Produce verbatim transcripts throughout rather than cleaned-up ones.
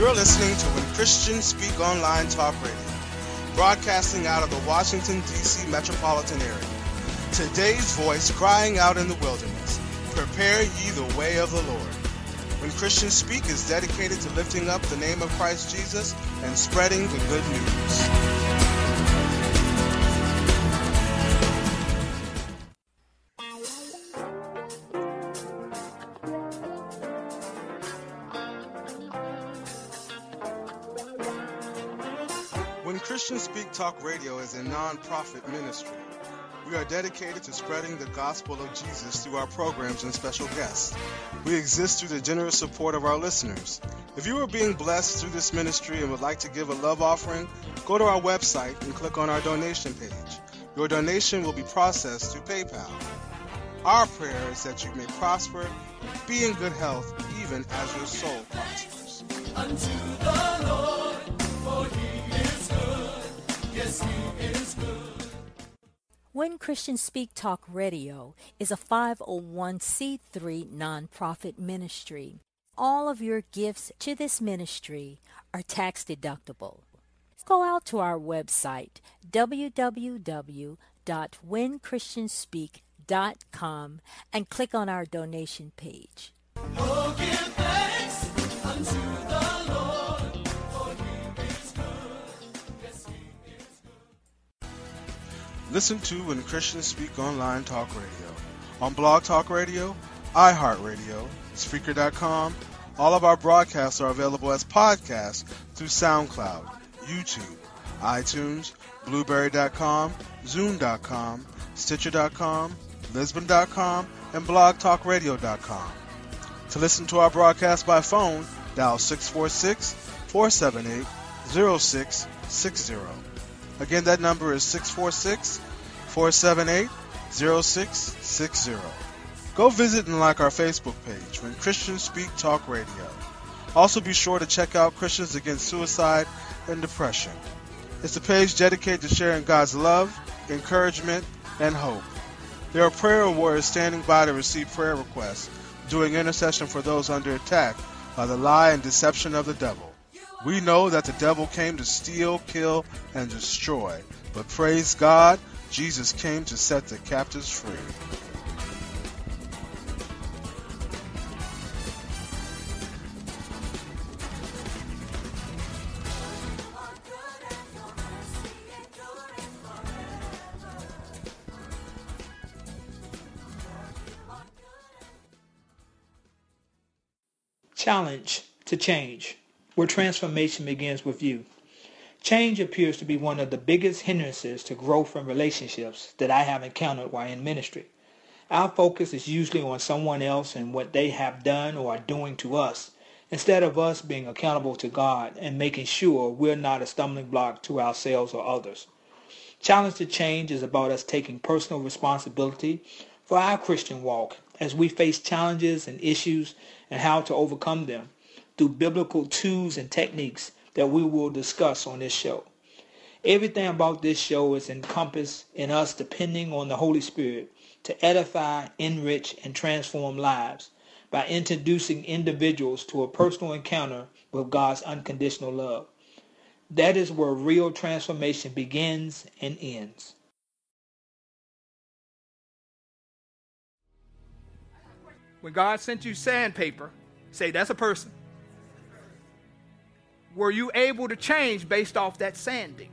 You're listening to When Christians Speak Online Talk Radio, broadcasting out of the Washington, D C metropolitan area. Today's voice crying out in the wilderness, prepare ye the way of the Lord. When Christians Speak is dedicated to lifting up the name of Christ Jesus and spreading the good news. When Christians Speak Talk Radio is a non-profit ministry. We are dedicated to spreading the gospel of Jesus through our programs and special guests. We exist through the generous support of our listeners. If you are being blessed through this ministry and would like to give a love offering, go to our website and click on our donation page. Your donation will be processed through PayPal. Our prayer is that you may prosper, be in good health, even as your soul prospers. Unto the Lord, for he is good. Yes, he is good. When Christians Speak Talk Radio is a five oh one c three nonprofit ministry. All of your gifts to this ministry are tax deductible. Go out to our website, w w w dot when christians speak dot com, and click on our donation page. Oh, give thanks unto the Lord, for he is good. Yes, he is good. Listen to When Christians Speak Online Talk Radio on Blog Talk Radio, iHeartRadio, Spreaker dot com. All of our broadcasts are available as podcasts through SoundCloud, YouTube, iTunes, Blueberry dot com, Zoom dot com, Stitcher dot com, Lisbon dot com, and Blog Talk Radio dot com. To listen to our broadcast by phone, dial six four six, four seven eight, zero six six zero. Again, that number is six four six, four seven eight, zero six six zero. Go visit and like our Facebook page, When Christians Speak Talk Radio. Also be sure to check out Christians Against Suicide and Depression. It's a page dedicated to sharing God's love, encouragement, and hope. There are prayer warriors standing by to receive prayer requests, doing intercession for those under attack by the lie and deception of the devil. We know that the devil came to steal, kill, and destroy, but praise God, Jesus came to set the captives free. Challenge to change, where transformation begins with you. Change appears to be one of the biggest hindrances to growth in relationships that I have encountered while in ministry. Our focus is usually on someone else and what they have done or are doing to us, instead of us being accountable to God and making sure we're not a stumbling block to ourselves or others. Challenge to change is about us taking personal responsibility for our Christian walk as we face challenges and issues and how to overcome them through biblical tools and techniques that we will discuss on this show. Everything about this show is encompassed in us depending on the Holy Spirit to edify, enrich, and transform lives by introducing individuals to a personal encounter with God's unconditional love. That is where real transformation begins and ends. When God sent you sandpaper, say that's a person. Were you able to change based off that sanding?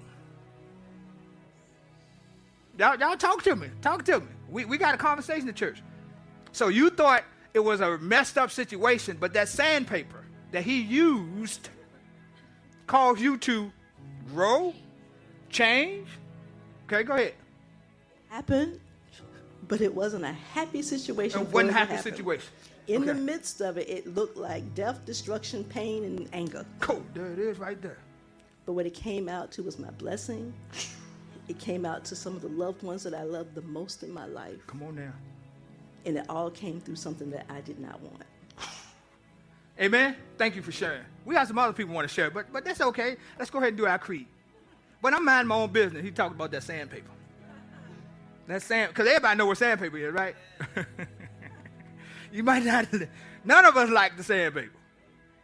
Y'all, y'all talk to me. Talk to me. We, we got a conversation in church. So you thought it was a messed up situation, but that sandpaper that he used caused you to grow, change. Okay, go ahead. Happened. But it wasn't a happy situation. It wasn't a happy situation. In okay. the midst of it, it looked like death, destruction, pain, and anger. Cool. There it is right there. But what it came out to was my blessing. It came out to some of the loved ones that I loved the most in my life. Come on now. And it all came through something that I did not want. Amen. Thank you for sharing. We got some other people want to share, but but that's okay. Let's go ahead and do our creed. But I'm minding my own business. He talked about that sandpaper. That sand, because everybody know what sandpaper is, right? You might not. None of us like the sandpaper.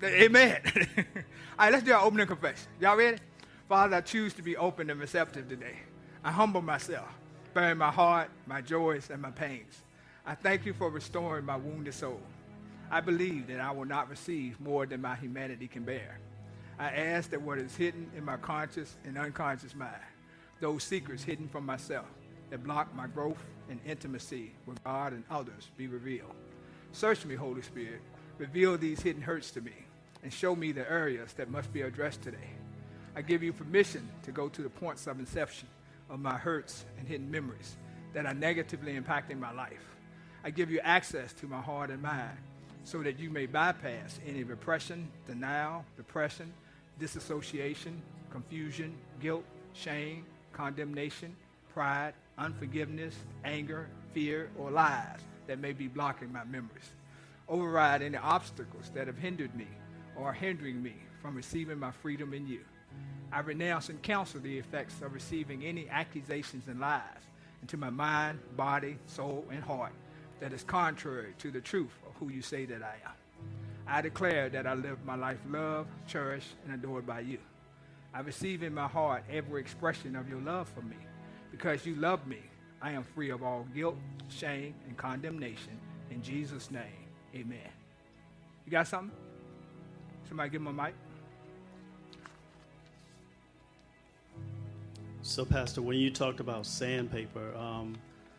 Amen. All right, let's do our opening confession. Y'all ready? Father, I choose to be open and receptive today. I humble myself, bearing my heart, my joys, and my pains. I thank you for restoring my wounded soul. I believe that I will not receive more than my humanity can bear. I ask that what is hidden in my conscious and unconscious mind, those secrets hidden from myself that block my growth and intimacy with God and others, be revealed. Search me, Holy Spirit. Reveal these hidden hurts to me and show me the areas that must be addressed today. I give you permission to go to the points of inception of my hurts and hidden memories that are negatively impacting my life. I give you access to my heart and mind so that you may bypass any repression, denial, depression, disassociation, confusion, guilt, shame, condemnation, pride, unforgiveness, anger, fear, or lies that may be blocking my memories. Override any obstacles that have hindered me or are hindering me from receiving my freedom in you. I renounce and counsel the effects of receiving any accusations and lies into my mind, body, soul, and heart that is contrary to the truth of who you say that I am. I declare that I live my life loved, cherished, and adored by you. I receive in my heart every expression of your love for me. Because you love me, I am free of all guilt, shame, and condemnation. In Jesus' name, amen. You got something? Somebody give him a mic. So, Pastor, when you talked about sandpaper, um,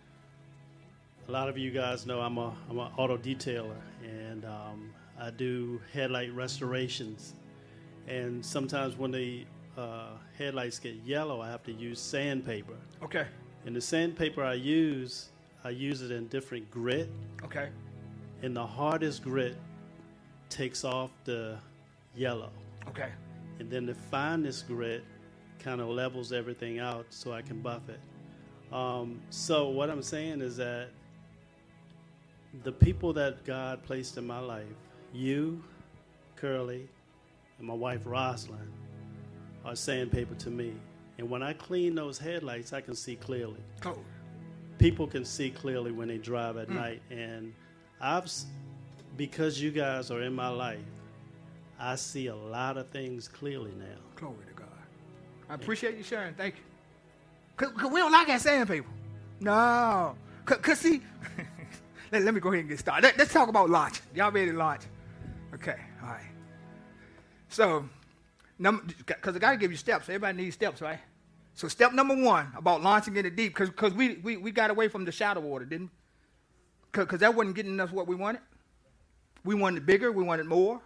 a lot of you guys know I'm a I'm an auto detailer, and um, I do headlight restorations. And sometimes when the uh, headlights get yellow, I have to use sandpaper. Okay. And the sandpaper I use, I use it in different grit. Okay. And the hardest grit takes off the yellow. Okay. And then the finest grit kind of levels everything out so I can buff it. Um, so what I'm saying is that the people that God placed in my life, you, Curly, and my wife Rosalind, are sandpaper to me. And when I clean those headlights, I can see clearly. Oh. People can see clearly when they drive at Mm. night. And I've, because you guys are in my life, I see a lot of things clearly now. Glory to God. I appreciate you sharing. Thank you. Cause, Cause we don't like that sandpaper. No. Cause, Cause see, let, let me go ahead and get started. Let, let's talk about launching. Y'all ready to launch? Okay. All right. So, because I got to give you steps. Everybody needs steps, right? So step number one about launching into deep, because because we, we, we got away from the shadow water, didn't we? Because that wasn't getting us what we wanted. We wanted bigger. We wanted more.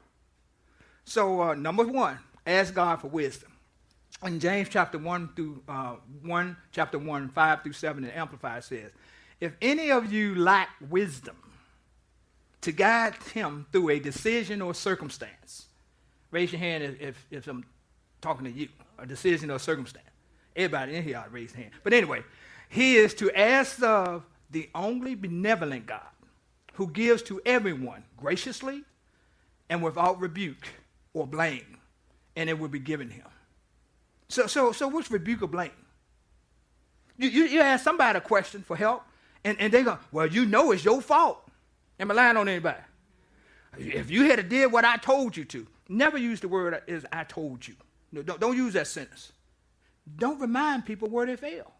So uh, number one, ask God for wisdom. In James chapter one through uh, one, chapter one, five through seven, the Amplified says, if any of you lack wisdom to guide him through a decision or circumstance, raise your hand if, if, if I'm talking to you, a decision or circumstance. Everybody in here ought to raise their hand. But anyway, he is to ask of the only benevolent God who gives to everyone graciously and without rebuke or blame, and it will be given him. So, so, so which rebuke or blame? You, you, you ask somebody a question for help, and, and they go, well, you know it's your fault. Am I lying on anybody? If you had did what I told you to, never use the word is I told you. No, don't, don't use that sentence. Don't remind people where they fail.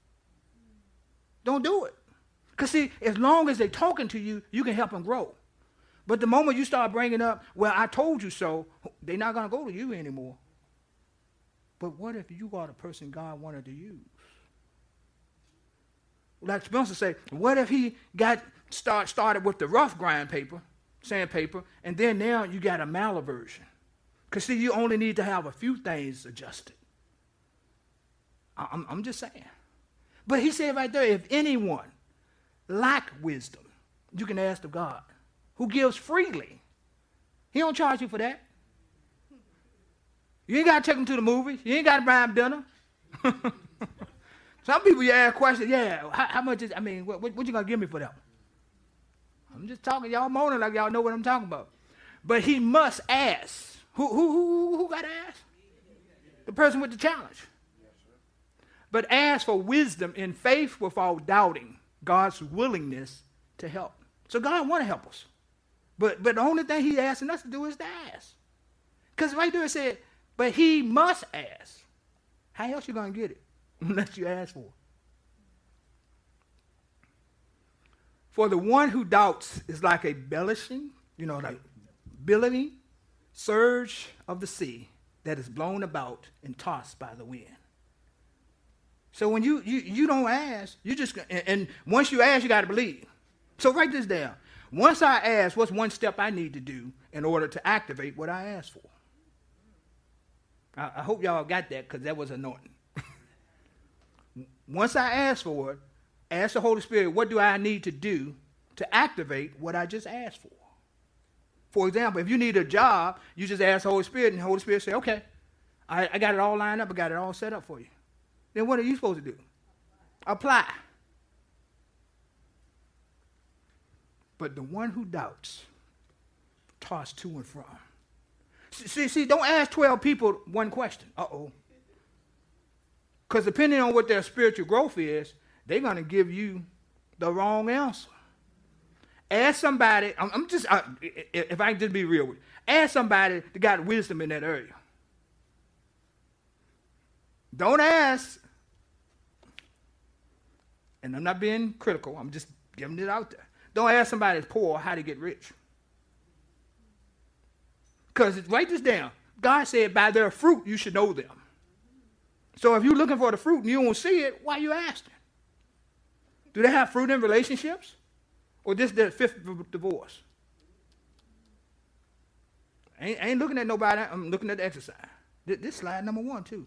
Don't do it. Because see, as long as they're talking to you, you can help them grow. But the moment you start bringing up, well, I told you so, they're not going to go to you anymore. But what if you are the person God wanted to use? Like Spencer said, what if he got start, started with the rough grind paper, sandpaper, and then now you got a malversion? Because see, you only need to have a few things adjusted. I'm, I'm just saying. But he said right there, if anyone lack wisdom, you can ask of God, who gives freely. He don't charge you for that. You ain't got to take them to the movies. You ain't got to buy them dinner. Some people, you ask questions, yeah, how, how much is, I mean, what, what, what you going to give me for that? I'm just talking, y'all moaning like y'all know what I'm talking about. But he must ask. Who, who, who, who got to ask? The person with the challenge. But ask for wisdom in faith without doubting God's willingness to help. So God want to help us. But, but the only thing he's asking us to do is to ask. Because right there it said, but he must ask. How else you going to get it unless you ask for it? For the one who doubts is like a bellishing, you know, like billowing surge of the sea that is blown about and tossed by the wind. So when you you, you don't ask, you just, and, and once you ask, you got to believe. So write this down. Once I ask, what's one step I need to do in order to activate what I asked for? I, I hope y'all got that, because that was anointing. Once I ask for it, ask the Holy Spirit, what do I need to do to activate what I just asked for? For example, if you need a job, you just ask the Holy Spirit, and the Holy Spirit say, okay, I, I got it all lined up, I got it all set up for you. Then what are you supposed to do? Apply. But the one who doubts, tossed to and from. See, see, don't ask twelve people one question. Uh-oh. Because depending on what their spiritual growth is, they're going to give you the wrong answer. Ask somebody, I'm, I'm just, uh, if I can just be real with you, ask somebody that got wisdom in that area. Don't ask, and I'm not being critical, I'm just giving it out there. Don't ask somebody that's poor how to get rich. Because write this down. God said, by their fruit you should know them. So if you're looking for the fruit and you don't see it, why are you asking? Do they have fruit in relationships? Or this their fifth divorce? I ain't, I ain't looking at nobody. I'm looking at the exercise. This, this slide number one, too.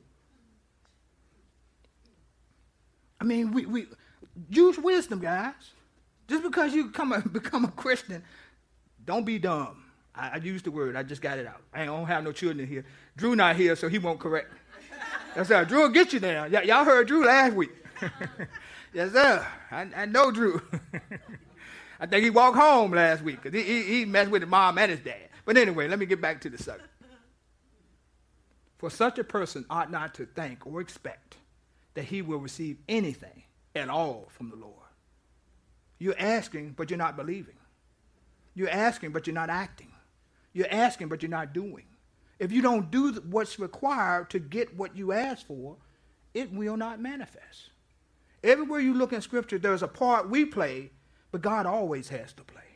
I mean, we, we use wisdom, guys. Just because you come a, become a Christian, don't be dumb. I, I used the word. I just got it out. I don't have no children in here. Drew not here, so he won't correct me. That's how Drew will get you now. Y- y'all heard Drew last week. Yes, sir. I, I know Drew. I think he walked home last week because he, he, he messed with his mom and his dad. But anyway, let me get back to the subject. For such a person ought not to think or expect that he will receive anything at all from the Lord. You're asking, but you're not believing. You're asking, but you're not acting. You're asking, but you're not doing. If you don't do what's required to get what you ask for, it will not manifest. Everywhere you look in Scripture, there's a part we play, but God always has to play.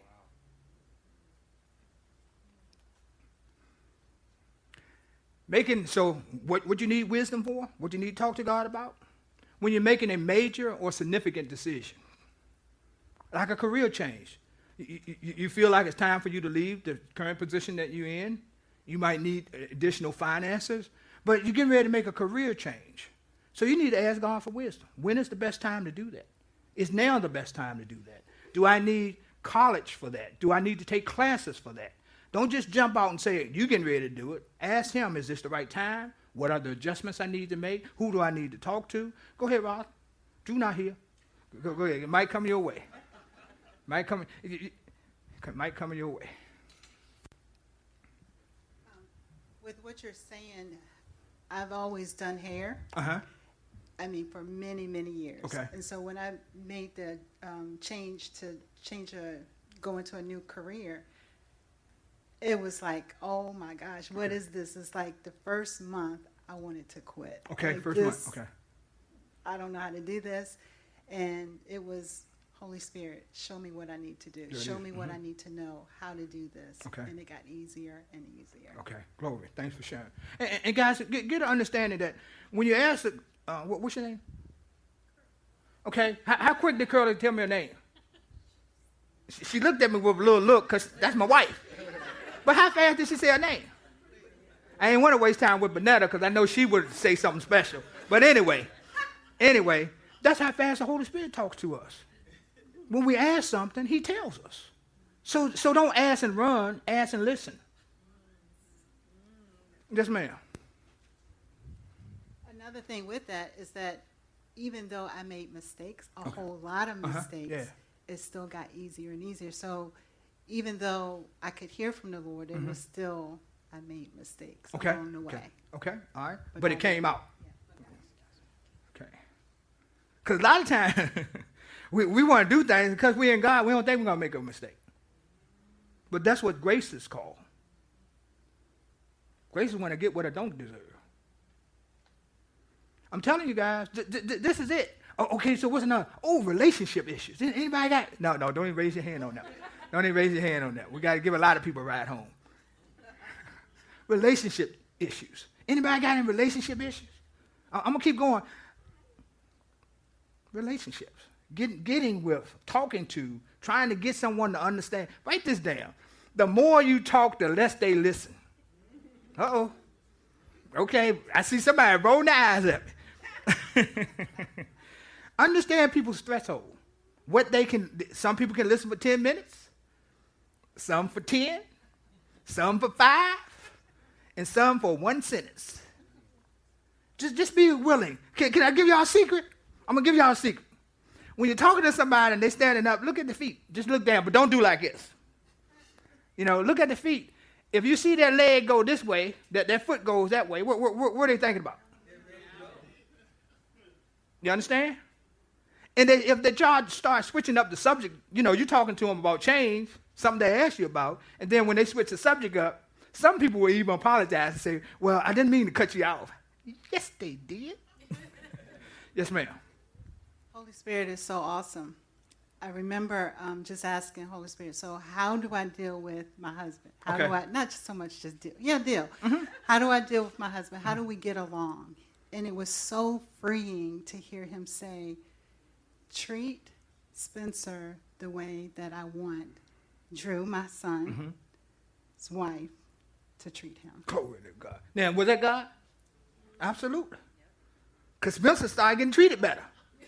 Making, so what, what you need wisdom for? What you need to talk to God about? When you're making a major or significant decision, like a career change. You, you, you feel like it's time for you to leave the current position that you're in. You might need additional finances, but you're getting ready to make a career change. So you need to ask God for wisdom. When is the best time to do that? Is now the best time to do that? Do I need college for that? Do I need to take classes for that? Don't just jump out and say, you're getting ready to do it. Ask him, is this the right time? What are the adjustments I need to make? Who do I need to talk to? Go ahead, Rob. Drew not here. Go, go ahead. It might come your way. Might come, it might come your way. Um, with what you're saying, I've always done hair. Uh-huh. I mean, for many, many years. Okay. And so when I made the um, change to change a, go into a new career, it was like, oh my gosh, what is this? It's like the first month I wanted to quit. Okay, like first this, month. Okay. I don't know how to do this. And it was, Holy Spirit, show me what I need to do. There it Show is. me what Mhm. I need to know, how to do this. Okay. And it got easier and easier. Okay, glory. Thanks for sharing. And, and, and guys, get, get an understanding that when you ask, uh, what, what's your name? Okay, how, how quick did Curly tell me her name? She, she looked at me with a little look because that's my wife. But how fast did she say her name? I ain't want to waste time with Bonetta because I know she would say something special. But anyway, anyway, that's how fast the Holy Spirit talks to us. When we ask something, he tells us. So, so don't ask and run, ask and listen. Yes, ma'am. Another thing with that is that even though I made mistakes, a Okay. whole lot of Uh-huh, mistakes, yeah. it still got easier and easier. So even though I could hear from the Lord, it was still, I made mistakes Okay. along the way. Okay. Okay. All right. But, But it God- came out. Yeah. Okay. Because a lot of times we, we want to do things because we're in God. We don't think we're going to make a mistake. But that's what grace is called. Grace is when I get what I don't deserve. I'm telling you guys, th- th- this is it. Oh, okay, so what's another? Oh, relationship issues. Anybody got? No, no, don't even raise your hand on that. Don't even raise your hand on that. We got to give a lot of people a ride home. Relationship issues. Anybody got any relationship issues? I- I'm going to keep going. Relationships. Getting, getting with, talking to, trying to get someone to understand. Write this down. The more you talk, the less they listen. Uh-oh. Okay, I see somebody rolling their eyes at me. Understand people's threshold. What they can, some people can listen for ten minutes, some for ten, some for five, and some for one sentence. Just, just be willing. Can, can I give y'all a secret? I'm going to give y'all a secret. When you're talking to somebody and they're standing up, look at the feet. Just look down, but don't do like this. You know, look at the feet. If you see their leg go this way, that their foot goes that way, what, what, what, what are they thinking about? You understand? And they, if the judge starts switching up the subject, you know, you're talking to them about change, something they asked you about, and then when they switch the subject up, some people will even apologize and say, well, I didn't mean to cut you off. Yes, they did. Yes, ma'am. Holy Spirit is so awesome. I remember um, just asking Holy Spirit, so how do I deal with my husband? How Okay. do I, not just so much just deal, yeah, deal. Mm-hmm. How do I deal with my husband? How do we get along? And it was so freeing to hear him say, treat Spencer the way that I want Drew, my son's Mm-hmm. wife, to treat him. Glory to God. Now, was that God? Absolutely. Because Spencer started getting treated better.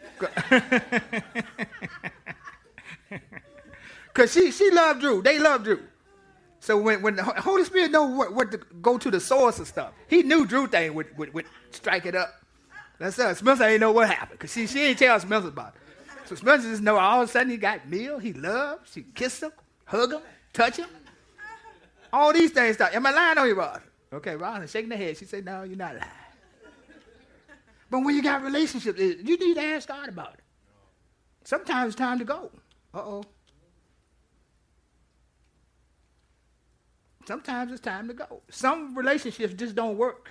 Because she, she loved Drew. They loved Drew. So when, when the Holy Spirit knows what, what to go to the source of stuff, he knew Drew thing would, would, would strike it up. That's uh, Spencer ain't know what happened because she, she ain't tell Spencer about it. So Spencer just know all of a sudden he got meal, he loved, she kissed him, hug him, touch him. All these things start. Am I lying on you, Rod? Okay, Rod is shaking her head. She said, no, you're not lying. But when you got relationships, you need to ask God about it. Sometimes it's time to go. Uh-oh. Sometimes it's time to go. Some relationships just don't work.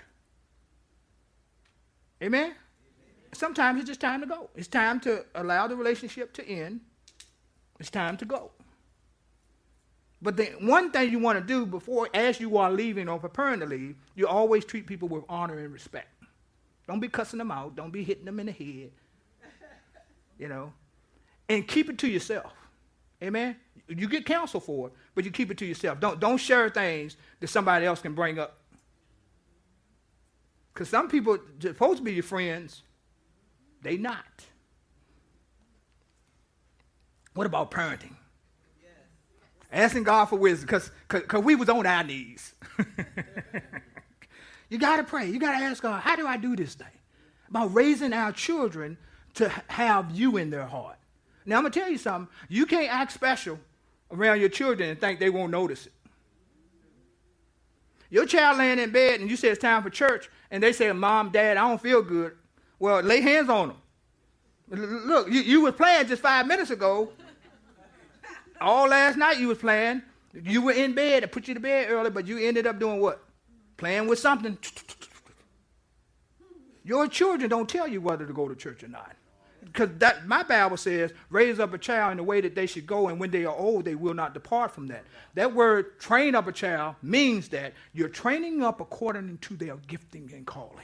Amen? Sometimes it's just time to go. It's time to allow the relationship to end. It's time to go. But the one thing you want to do before, as you are leaving or preparing to leave, you always treat people with honor and respect. Don't be cussing them out. Don't be hitting them in the head. You know? And keep it to yourself. Amen? You get counsel for it, but you keep it to yourself. Don't, don't share things that somebody else can bring up. Because some people are supposed to be your friends. They not. What about parenting? Yes. Asking God for wisdom, because we was on our knees. You got to pray. You got to ask God, how do I do this thing? About raising our children to have you in their heart. Now, I'm going to tell you something. You can't act special around your children and think they won't notice it. Your child laying in bed and you say it's time for church, and they say, Mom, Dad, I don't feel good. Well, lay hands on them. Look, you, you was playing just five minutes ago. All last night you was playing. You were in bed. I put you to bed early, but you ended up doing what? Playing with something. Your children don't tell you whether to go to church or not. Because that my Bible says, raise up a child in the way that they should go, and when they are old, they will not depart from that. That word, train up a child, means that you're training up according to their gifting and calling.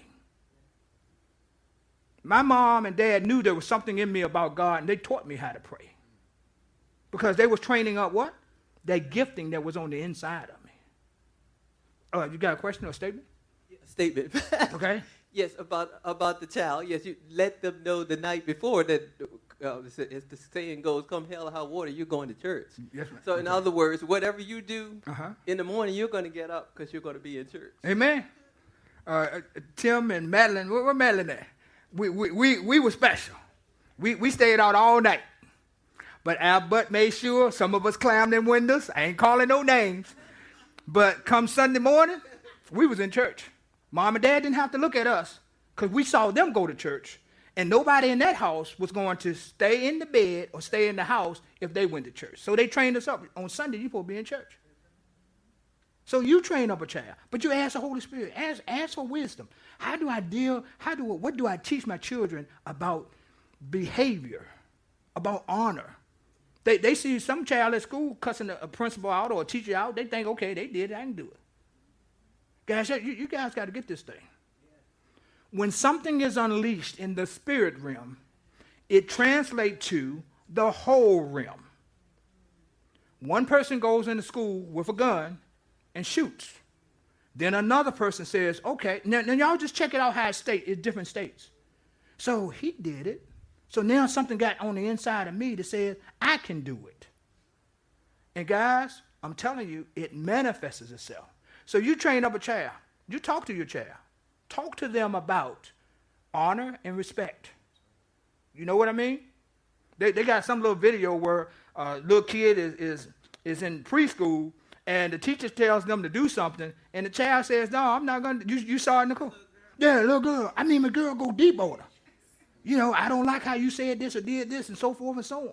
My mom and dad knew there was something in me about God, and they taught me how to pray. Because they was training up what? That gifting that was on the inside of me. Oh, you got a question or a statement? Statement. Okay. Yes, about about the child. Yes, you let them know the night before that, uh, as the saying goes, come hell or high water, you're going to church. Yes, ma'am. So in Okay. other words, whatever you do Uh-huh. in the morning, you're going to get up because you're going to be in church. Amen. Uh, uh, Tim and Madeline, where, where Madeline at? We, we, we, we were special. We, we stayed out all night. But our butt made sure some of us climbed in windows. I ain't calling no names. But come Sunday morning, we was in church. Mom and Dad didn't have to look at us because we saw them go to church. And nobody in that house was going to stay in the bed or stay in the house if they went to church. So they trained us up. On Sunday, you're supposed to be in church. So you train up a child, but you ask the Holy Spirit, ask, ask for wisdom. How do I deal, how do, what do I teach my children about behavior, about honor? They, they see some child at school cussing a, a principal out or a teacher out, they think, okay, they did it, I can do it. Guys, you, you guys got to get this thing. When something is unleashed in the spirit realm, it translates to the whole realm. One person goes into school with a gun and shoots. Then another person says, okay, now, now y'all just check it out how it state, it's different states. So he did it. So now something got on the inside of me that says, I can do it. And guys, I'm telling you, it manifests itself. So you train up a child. You talk to your child. Talk to them about honor and respect. You know what I mean? They they got some little video where a little kid is, is, is in preschool and the teacher tells them to do something and the child says, no, I'm not going to. You, you saw it, Nicole? Yeah, little girl. I mean, my girl go deep on her. You know, I don't like how you said this or did this and so forth and so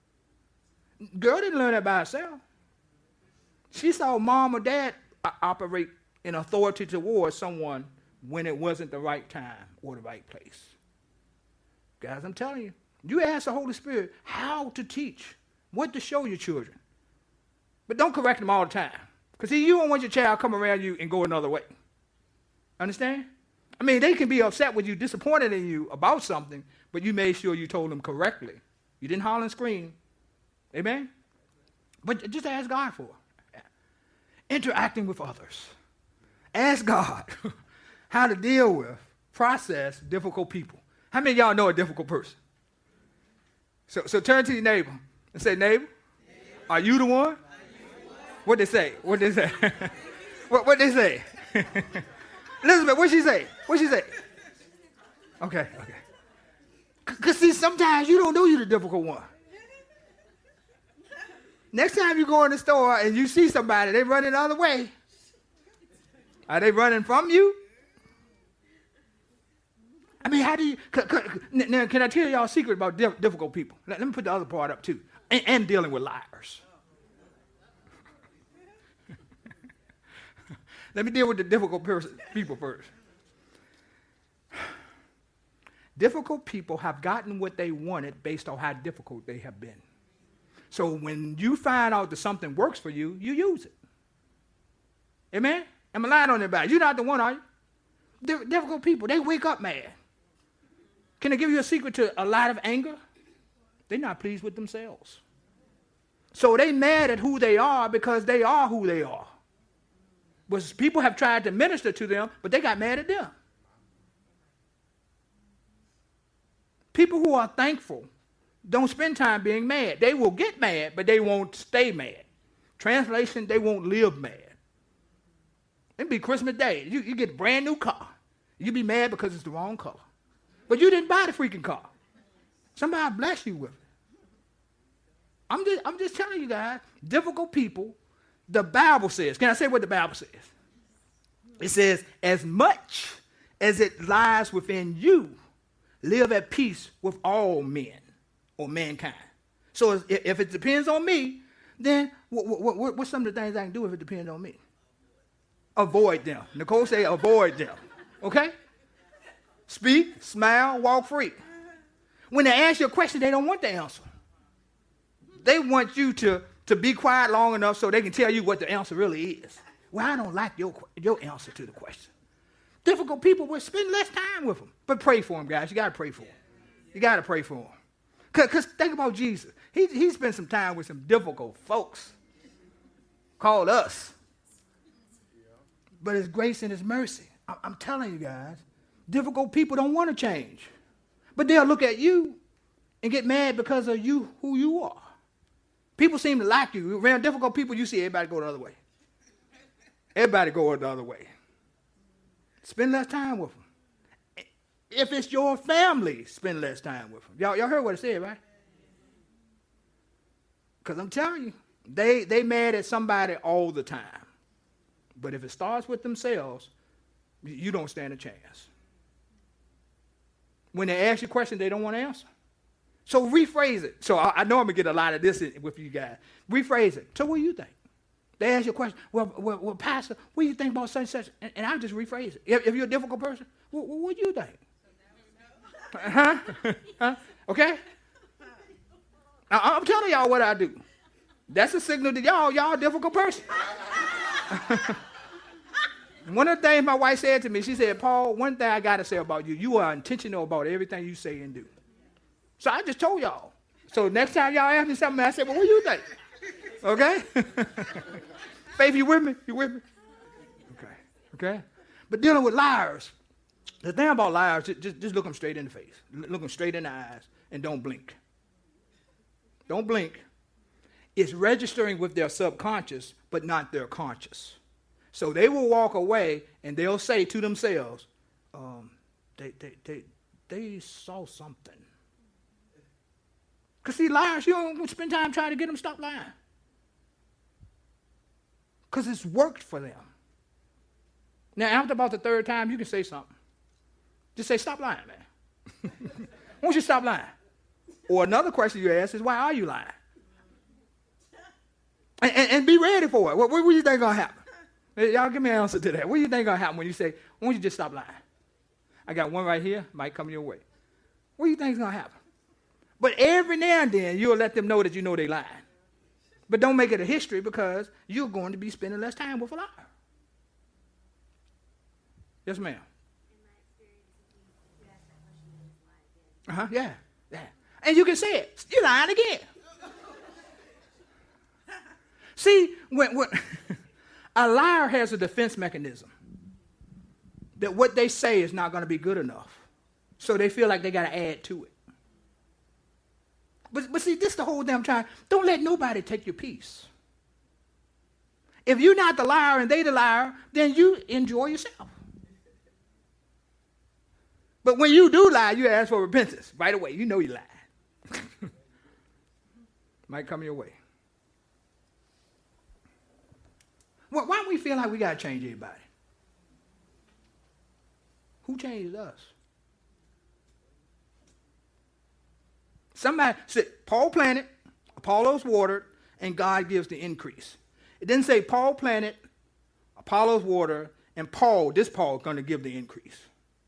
on. Girl didn't learn that by herself. She saw mom or dad operate in authority towards someone when it wasn't the right time or the right place. Guys, I'm telling you, you ask the Holy Spirit how to teach, what to show your children. But don't correct them all the time. Because see, you don't want your child to come around you and go another way. Understand? I mean, they can be upset with you, disappointed in you about something, but you made sure you told them correctly. You didn't holler and scream. Amen? But just ask God for it. Interacting with others. Ask God how to deal with, process difficult people. How many of y'all know a difficult person? So, so turn to your neighbor and say, neighbor, neighbor. Are you the one? What they say? What they say? what what they say? Elizabeth, what she say? What she say? Okay, okay. Because see, sometimes you don't know you're the difficult one. Next time you go in the store and you see somebody, they running the other way. Are they running from you? I mean, how do you, can, can, now can I tell y'all a secret about diff, difficult people? Let, let me put the other part up too. And, and dealing with liars. Let me deal with the difficult person, people first. Difficult people have gotten what they wanted based on how difficult they have been. So when you find out that something works for you, you use it. Amen? Am I lying on anybody? You're not the one, are you? D- difficult people, they wake up mad. Can I give you a secret to a lot of anger? They're not pleased with themselves. So they mad at who they are because they are who they are. But people have tried to minister to them, but they got mad at them. People who are thankful don't spend time being mad. They will get mad, but they won't stay mad. Translation, they won't live mad. It'll be Christmas Day. You, you get a brand new car. You be mad because it's the wrong color. But you didn't buy the freaking car. Somebody bless you with it. I'm just, I'm just telling you guys, difficult people, the Bible says, can I say what the Bible says? It says, as much as it lies within you, live at peace with all men or mankind. So if, if it depends on me, then what, what, what, what's some of the things I can do if it depends on me? Avoid them. Nicole say avoid them. Okay? Speak, smile, walk free. When they ask you a question, they don't want the answer. They want you to, to be quiet long enough so they can tell you what the answer really is. Well, I don't like your, your answer to the question. Difficult people will spend less time with them. But pray for them, guys. You got to pray for them. You got to pray for them. Because think about Jesus. He, he spent some time with some difficult folks called us. But his grace and his mercy. I, I'm telling you guys, difficult people don't want to change. But they'll look at you and get mad because of you, who you are. People seem to like you. Around difficult people, you see everybody go the other way. Everybody go the other way. Spend less time with them. If it's your family, spend less time with them. Y'all, y'all heard what I said, right? Because I'm telling you, they, they mad at somebody all the time. But if it starts with themselves, you don't stand a chance. When they ask you a question, they don't want to answer. So rephrase it. So I, I know I'm going to get a lot of this with you guys. Rephrase it. So what do you think? They ask you a question. Well, well, well Pastor, what do you think about such and such? And, and I just rephrase it. If, if you're a difficult person, what, what do you think? Huh? Huh? Okay? Now, I'm telling y'all what I do. That's a signal to y'all, y'all a difficult person. One of the things my wife said to me, she said, Paul, one thing I got to say about you, you are intentional about everything you say and do. So I just told y'all. So next time y'all ask me something, I said, well, what do you think? Okay? Faith, you with me? You with me? Okay. Okay? But dealing with liars, the thing about liars, just, just look them straight in the face. Look them straight in the eyes and don't blink. Don't blink. It's registering with their subconscious, but not their conscious. So they will walk away and they'll say to themselves, um, they, they, they, they saw something. Because see, liars, you don't spend time trying to get them to stop lying. Because it's worked for them. Now, after about the third time, you can say something. Just say, stop lying, man. Why don't you stop lying? Or another question you ask is, why are you lying? And, and, and be ready for it. What, what do you think going to happen? Y'all give me an answer to that. What do you think going to happen when you say, why don't you just stop lying? I got one right here, might come your way. What do you think is going to happen? But every now and then, you'll let them know that you know they lying. But don't make it a history because you're going to be spending less time with a liar. Yes, ma'am. Uh-huh, yeah, yeah. And you can say it. You're lying again. See, when, when a liar has a defense mechanism that what they say is not going to be good enough. So they feel like they got to add to it. But, but see, this is the whole damn time. Don't let nobody take your peace. If you're not the liar and they the liar, then you enjoy yourself. But when you do lie, you ask for repentance right away. You know you lied. Might come your way. Well, why do we feel like we got to change everybody? Who changed us? Somebody said, Paul planted, Apollos watered, and God gives the increase. It didn't say Paul planted, Apollos watered, and Paul, this Paul, is going to give the increase.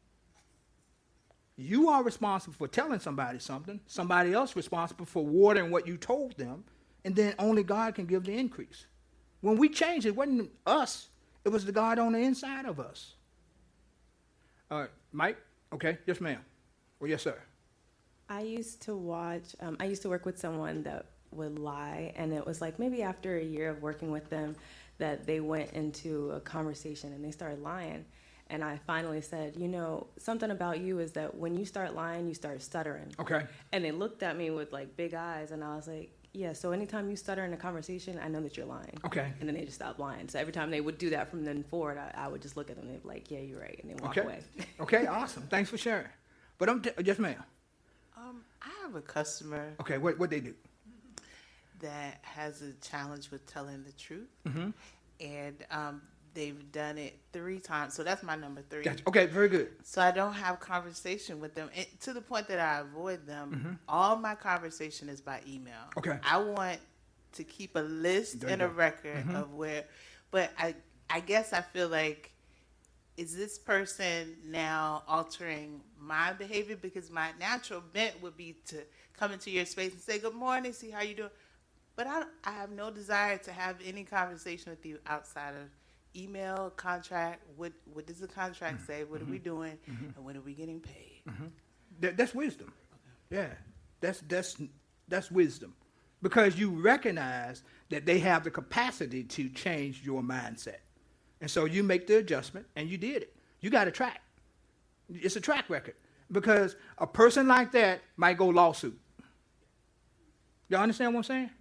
You are responsible for telling somebody something. Somebody else responsible for watering what you told them, and then only God can give the increase. When we changed, it wasn't us. It was the God on the inside of us. All right, Mike? Okay, yes, ma'am. Well, yes, sir. I used to watch, um, I used to work with someone that would lie, and it was like maybe after a year of working with them that they went into a conversation and they started lying. And I finally said, you know, something about you is that when you start lying, you start stuttering. Okay. And they looked at me with like big eyes, and I was like, yeah, so anytime you stutter in a conversation, I know that you're lying. Okay. And then they just stopped lying. So every time they would do that from then forward, I, I would just look at them and they'd be like, yeah, you're right, and then walk okay. away. Okay, awesome. Thanks for sharing. But I'm, t- yes, ma'am. Um, I have a customer. Okay, what what they do? That has a challenge with telling the truth, mm-hmm. and um, they've done it three times. So that's my number three. Gotcha. Okay, very good. So I don't have conversation with them, and to the point that I avoid them. Mm-hmm. All my conversation is by email. Okay. I want to keep a list and a go. record mm-hmm. of where, but I I guess I feel like, is this person now altering my behavior? Because my natural bent would be to come into your space and say, good morning, see how you doing. But I, I have no desire to have any conversation with you outside of email, contract. What what does the contract mm-hmm. say? What mm-hmm. are we doing? Mm-hmm. And when are we getting paid? Mm-hmm. That, that's wisdom. Okay. Yeah, that's, that's, that's wisdom. Because you recognize that they have the capacity to change your mindset. And so you make the adjustment, and you did it. You got a track. It's a track record. Because a person like that might go lawsuit. Y'all understand what I'm saying?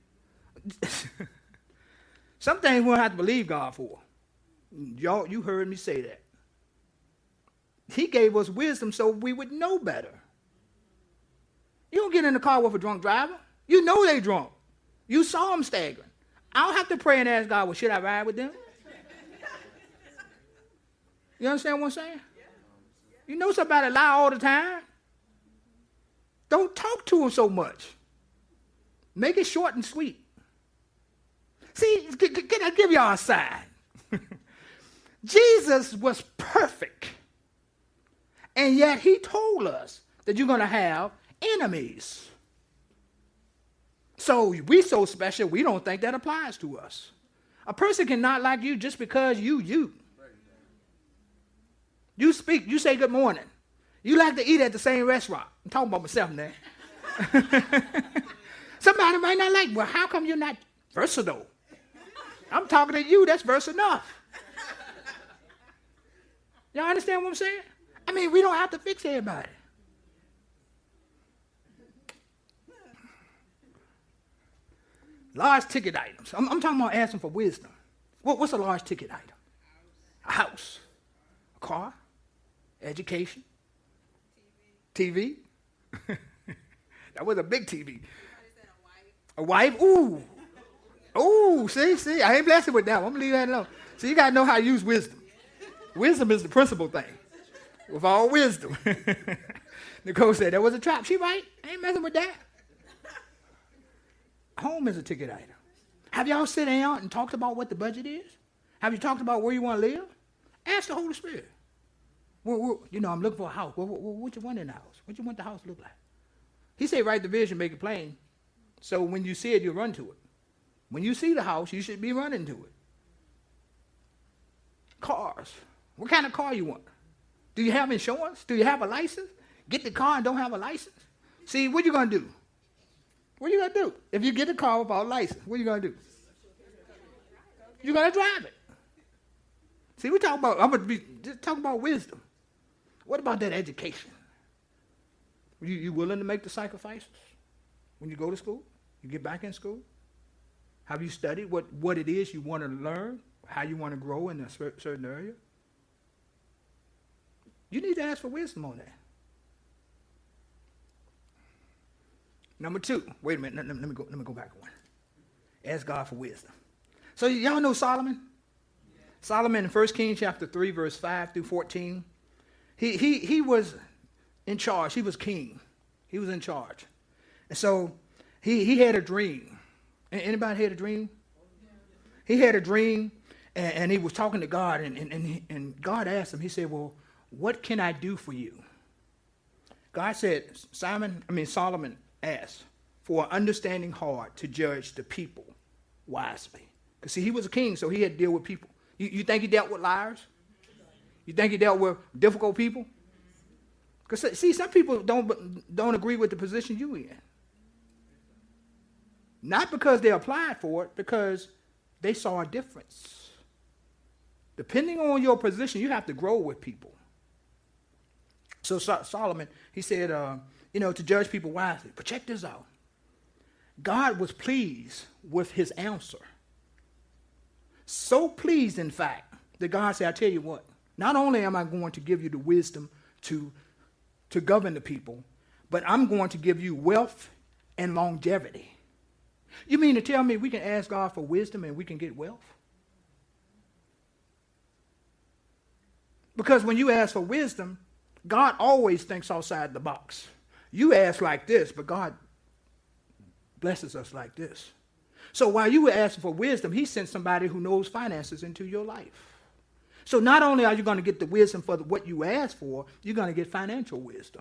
Some things we don't have to believe God for. Y'all, you heard me say that. He gave us wisdom so we would know better. You don't get in the car with a drunk driver. You know they drunk. You saw them staggering. I don't have to pray and ask God, well, should I ride with them? You understand what I'm saying? You know somebody lie all the time. Don't talk to them so much. Make it short and sweet. See, can, can I give y'all a sign? Jesus was perfect. And yet he told us that you're going to have enemies. So we so special, we don't think that applies to us. A person cannot like you just because you, you. You speak, you say good morning. You like to eat at the same restaurant. I'm talking about myself now. Somebody might not like, well, how come you're not versatile? I'm talking to you, that's verse enough. Y'all understand what I'm saying? I mean, we don't have to fix everybody. Large ticket items. I'm, I'm talking about asking for wisdom. What, what's a large ticket item? A house, a car, education, T V. That was a big T V. A wife? Ooh. Ooh, see, see, I ain't blessed with that one. I'm going to leave that alone. So you got to know how to use wisdom. Wisdom is the principal thing. With all wisdom. Nicole said, that was a trap. She right. I ain't messing with that. Home is a ticket item. Have y'all sit down and talked about what the budget is? Have you talked about where you want to live? Ask the Holy Spirit. Well, well, you know, I'm looking for a house. Well, well, what you want in the house? What you want the house to look like? He said, write the vision, make it plain. So when you see it, you run to it. When you see the house, you should be running to it. Cars. What kind of car you want? Do you have insurance? Do you have a license? Get the car and don't have a license? See, what you going to do? What are you going to do? If you get the car without a license, what are you going to do? You're going to drive it. See, we talk about, I'm going to be just talking about wisdom. What about that education? You, you willing to make the sacrifices when you go to school? You get back in school? Have you studied what, what it is you want to learn? How you want to grow in a certain area? You need to ask for wisdom on that. Number two. Wait a minute. Let, let, let me go. Let me go back one. Ask God for wisdom. So y'all know Solomon. Yeah. Solomon in First Kings chapter three, verse five through fourteen. He he he was in charge. He was king. He was in charge, and so he he had a dream. Anybody had a dream? Yeah. He had a dream, and, and he was talking to God, and and and, he, and God asked him. He said, "Well, what can I do for you?" God said, Simon, I mean Solomon asked for an understanding heart to judge the people wisely. Because see, he was a king, so he had to deal with people. You, you think he dealt with liars? You think he dealt with difficult people? Because see, some people don't don't agree with the position you in. Not because they applied for it, because they saw a difference. Depending on your position, you have to grow with people. So Solomon, he said, uh, you know, to judge people wisely. But check this out. God was pleased with his answer. So pleased, in fact, that God said, I tell you what, not only am I going to give you the wisdom to, to govern the people, but I'm going to give you wealth and longevity. You mean to tell me we can ask God for wisdom and we can get wealth? Because when you ask for wisdom, God always thinks outside the box. You ask like this, but God blesses us like this. So while you were asking for wisdom, he sent somebody who knows finances into your life. So not only are you going to get the wisdom for the, what you asked for, you're going to get financial wisdom.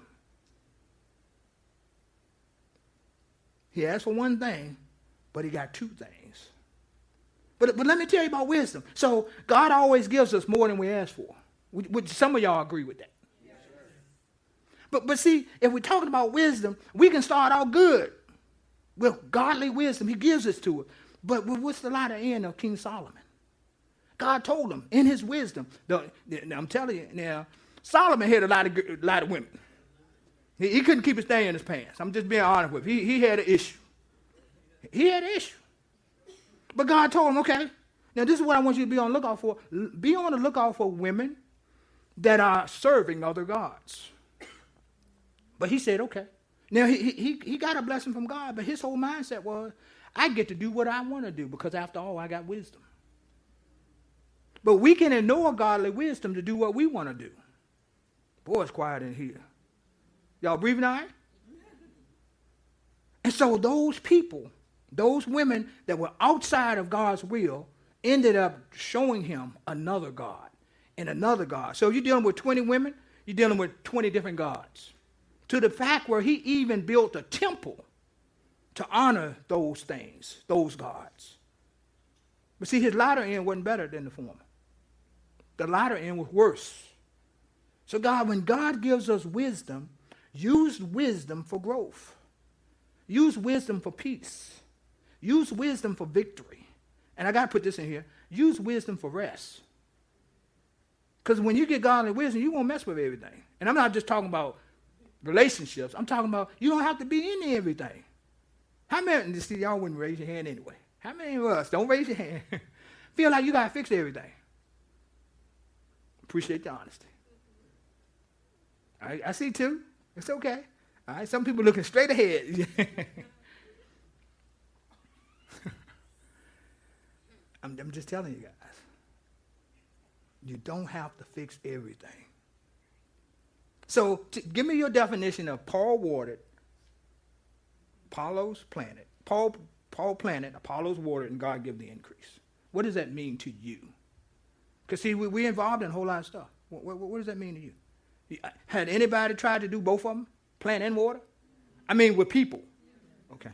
He asked for one thing, but he got two things. But, but let me tell you about wisdom. So God always gives us more than we ask for. Would, would some of y'all agree with that? But but see, if we're talking about wisdom, we can start out good with godly wisdom. He gives us to it. But what's the latter end of King Solomon? God told him in his wisdom. The, the, I'm telling you now, Solomon had a lot of a lot of women. He, he couldn't keep his thing in his pants. I'm just being honest with you. He, he had an issue. He had an issue. But God told him, okay, now this is what I want you to be on the lookout for. Be on the lookout for women that are serving other gods. But he said, okay. Now, he, he, he got a blessing from God, but his whole mindset was, I get to do what I want to do because, after all, I got wisdom. But we can ignore godly wisdom to do what we want to do. Boy, it's quiet in here. Y'all breathing all right? And so those people Those women that were outside of God's will ended up showing him another God and another God. So you're dealing with twenty women, you're dealing with twenty different gods. To the fact where he even built a temple to honor those things, those gods. But see, his latter end wasn't better than the former. The latter end was worse. So God, when God gives us wisdom, use wisdom for growth. Use wisdom for peace. Use wisdom for victory. And I got to put this in here. Use wisdom for rest. Because when you get godly wisdom, you won't mess with everything. And I'm not just talking about relationships. I'm talking about you don't have to be in everything. How many, see, y'all wouldn't raise your hand anyway. How many of us, don't raise your hand, feel like you got to fix everything? Appreciate the honesty. I, I see two. It's okay. All right, some people looking straight ahead. I'm, I'm just telling you guys. You don't have to fix everything. So t- give me your definition of Paul watered, Apollos planted. Paul, Paul planted, Apollos watered, and God gave the increase. What does that mean to you? Because see, we, we're involved in a whole lot of stuff. What, what, what does that mean to you? Had anybody tried to do both of them? Plant and water? I mean, with people. Okay.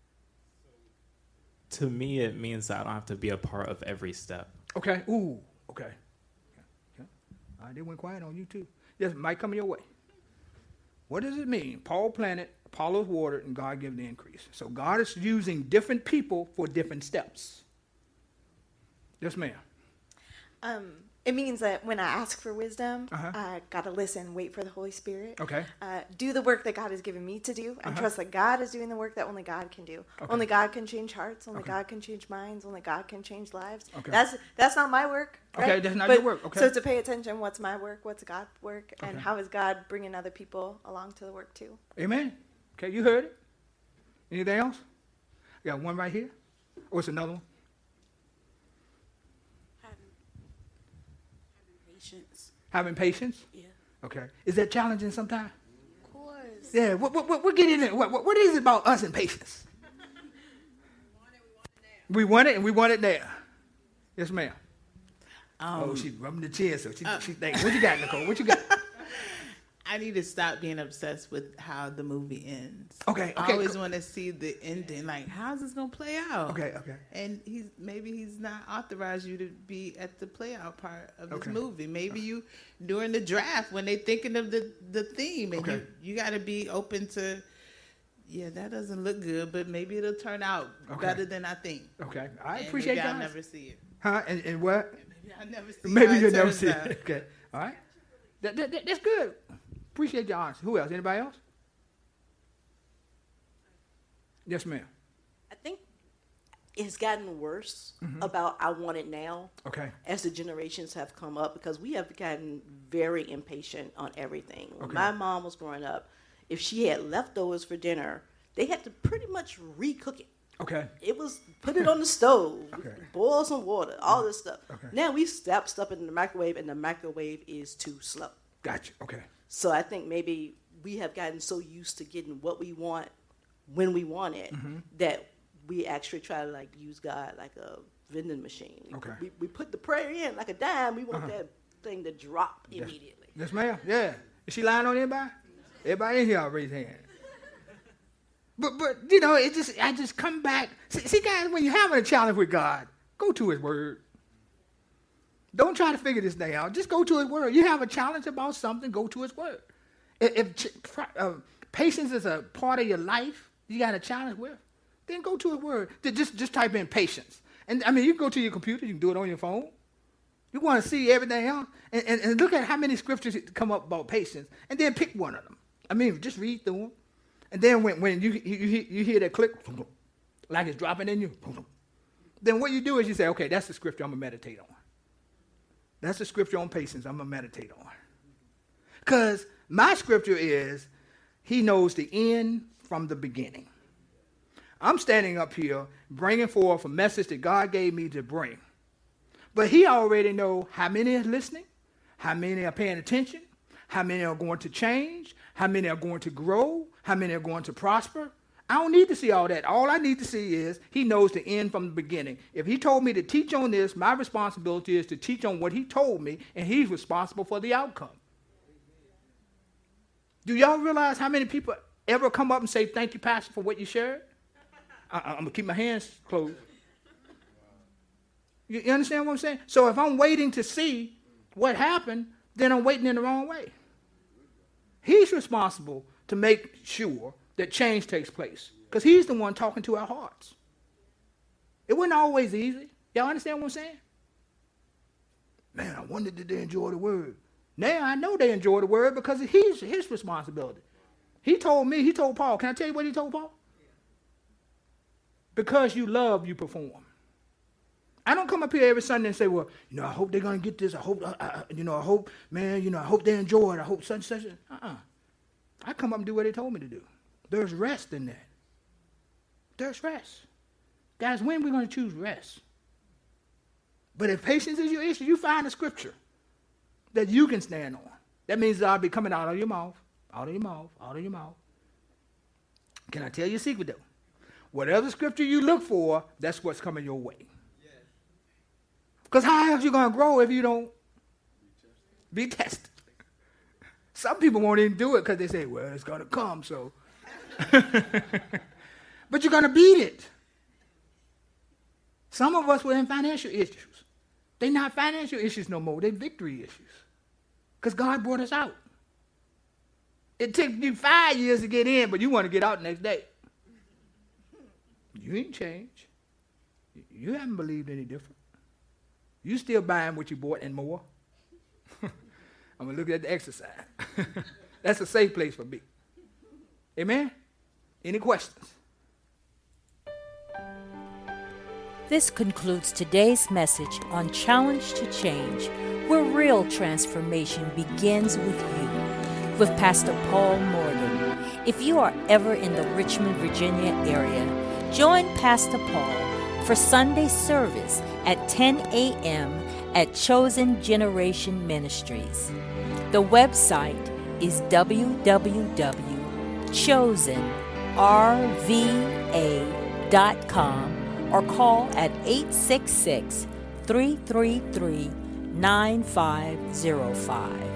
To me, it means that I don't have to be a part of every step. Okay. Ooh. Okay. Okay. Okay. All right, they went quiet on you too. Yes, it might come your way. What does it mean? Paul planted, Apollos watered, and God gave the increase. So God is using different people for different steps. Yes, ma'am. Um, it means that when I ask for wisdom, Uh-huh. I got to listen, wait for the Holy Spirit. Okay. Uh, do the work that God has given me to do, and Uh-huh. trust that God is doing the work that only God can do. Okay. Only God can change hearts. Only Okay. God can change minds. Only God can change lives. Okay. That's that's not my work. Right? Okay, that's not But- your work. Okay. So to pay attention, what's my work? What's God's work? And Okay. how is God bringing other people along to the work too? Amen. Okay, you heard it. Anything else? You got one right here? Or it's another one? Patience. Having patience? Yeah. Okay. Is that challenging sometimes? Of course. Yeah. What, what, what, what get in it? What, what, what is it about us and patience? We want it and we want it there. Yes, ma'am. Um, oh, she's rubbing the chin, so she, uh, she thinks, what you got, Nicole? What you got? I need to stop being obsessed with how the movie ends. Okay, I okay, always co- want to see the ending. Like, how's this gonna play out? Okay, okay. And he's maybe he's not authorized you to be at the play out part of this Okay. movie. Maybe you during the draft when they thinking of the the theme, and Okay. you you got to be open to. Yeah, that doesn't look good, but maybe it'll turn out Okay. better than I think. Okay. I And appreciate maybe I'll that. never see it. Huh? And, and what? Maybe I'll never see. Maybe how it you'll never turns see out. it. Okay. All right. That, that, that- that's good. Appreciate your honesty. Who else? Anybody else? Yes, ma'am. I think it's gotten worse Mhm. about I want it now. Okay. As the generations have come up, because we have gotten very impatient on everything. When Okay. my mom was growing up, if she had leftovers for dinner, they had to pretty much recook it. Okay. It was put it on the stove, Okay. boil some water, all this stuff. Okay. Now we step stuff in the microwave, and the microwave is too slow. Gotcha. Okay. So I think maybe we have gotten so used to getting what we want when we want it Mhm. that we actually try to like use God like a vending machine. We, Okay. we, we put the prayer in like a dime. We want Uh-huh. that thing to drop Yes. immediately. Yes, ma'am. Yeah. Is she lying on anybody? Everybody in here, I'll raise hand. But, but you know, it just, I just come back. See, see, guys, when you're having a challenge with God, go to His Word. Don't try to figure this thing out. Just go to His Word. You have a challenge about something, go to His Word. If, if ch- pr- uh, patience is a part of your life, you got a challenge with, then go to His Word. Ju- Just, just type in patience. And I mean, you can go to your computer, you can do it on your phone. You want to see everything else, and, and, and look at how many scriptures come up about patience, and then pick one of them. I mean, just read through them. And then when, when you, you, you you hear that click, like it's dropping in you, then what you do is you say, okay, that's the scripture I'm going to meditate on. That's the scripture on patience I'm going to meditate on. Because my scripture is, He knows the end from the beginning. I'm standing up here bringing forth a message that God gave me to bring. But He already knows how many are listening, how many are paying attention, how many are going to change, how many are going to grow, how many are going to prosper. I don't need to see all that. All I need to see is he knows the end from the beginning. If he told me to teach on this, my responsibility is to teach on what he told me, and he's responsible for the outcome. Do y'all realize how many people ever come up and say, thank you, Pastor, for what you shared? I, I'm going to keep my hands closed. You, you understand what I'm saying? So if I'm waiting to see what happened, then I'm waiting in the wrong way. He's responsible to make sure that change takes place, because he's the one talking to our hearts. It wasn't always easy. Y'all understand what I'm saying? Man, I wondered did they enjoy the word. Now I know they enjoy the word because he's his responsibility. He told me, he told Paul, can I tell you what he told Paul? Because you love, you perform. I don't come up here every Sunday and say, well, you know, I hope they're going to get this. I hope, I, I, you know, I hope, man, you know, I hope they enjoy it. I hope such and such. Uh-uh. I come up and do what they told me to do. There's rest in that. There's rest. Guys, when are we going to choose rest? But if patience is your issue, you find a scripture that you can stand on. That means I'll be coming out of your mouth, out of your mouth, out of your mouth. Can I tell you a secret, though? Whatever scripture you look for, that's what's coming your way. Because how else are you going to grow if you don't be tested? Some people won't even do it because they say, well, it's going to come, so. But you're going to beat it. Some of us were in financial issues. They're not financial issues no more. They're victory issues. Because God brought us out. It took you five years to get in, but you want to get out the next day. You ain't changed. You haven't believed any different. You still buying what you bought and more. I'm going to look at the exercise. That's a safe place for me. Amen? Any questions? This concludes today's message on Challenge to Change, where real transformation begins with you, with Pastor Paul Morgan. If you are ever in the Richmond, Virginia area, join Pastor Paul for Sunday service at ten a.m. at Chosen Generation Ministries. The website is w w w dot chosen r v a dot com or call at eight six six, three three three, nine five zero five.